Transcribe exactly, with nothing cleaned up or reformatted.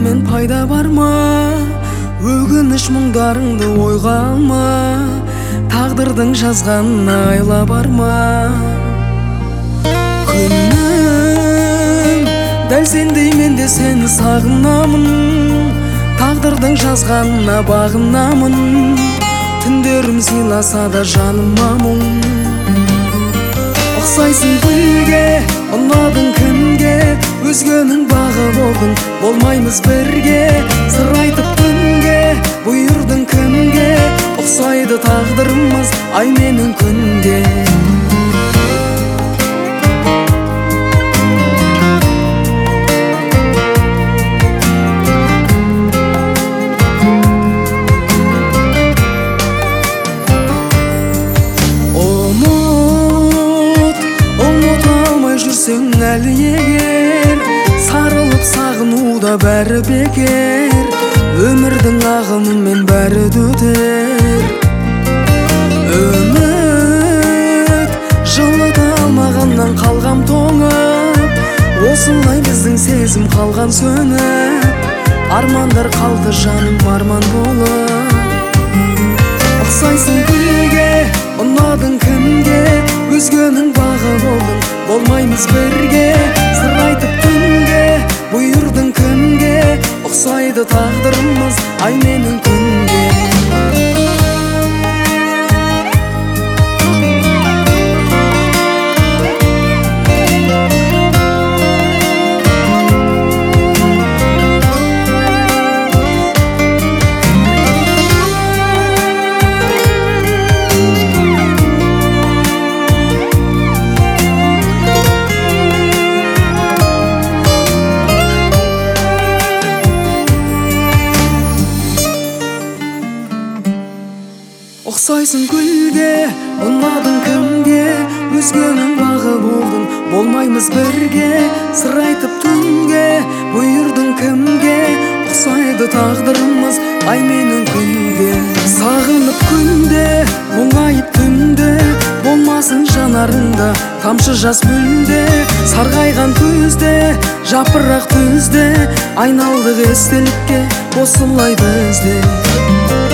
менен пайда барма, өкүнүч мұңдарыңды ойға алма, тағдырдың жазғанына айла барма. Күнім дәл сендей мен де сені сағынамын, тағдырдың жазғанына бағынамын. Түндерім сыйласа да жаныма мұң. Ұқсайсың гүлге, ұнадың кімге, өзгенің бағы болдың, болмаймыз бірге. Сыр айтып күнге, бұйырдың кімге, ұқсайды тағдырымыз ай менің күнге. Әлі егер сарылып сағынуда бәрі бекер, өмірдің ағымымен бәрі өтер. Үміт жылыта алмағаннан қалғам тоңып, осылай біздің сезім қалған сөніп, армандар қалды жаным арман болып. Ұқсайсың гүлге, ұнадың кімге, өзгенің бағы болдың, болмаймыз бірге. Сыр айтып күнге, бұйырдың кімге, ұқсайды тағдырымыз ай менің күнге. Ұқсайсың гүлге, ұнадың кімге, өзгенің бағы болдың, болмаймыз бірге. Сыр айтып түнге, бұйырдың кімге, ұқсайды тағдырымыз ай менің күнге. Сағынып күнде, мұңайып түнде, болмасын жанарыңда тамшы жас мүлде. Сарғайған күзде, жапырақ түзде, айналдық естелікке осылай бізде.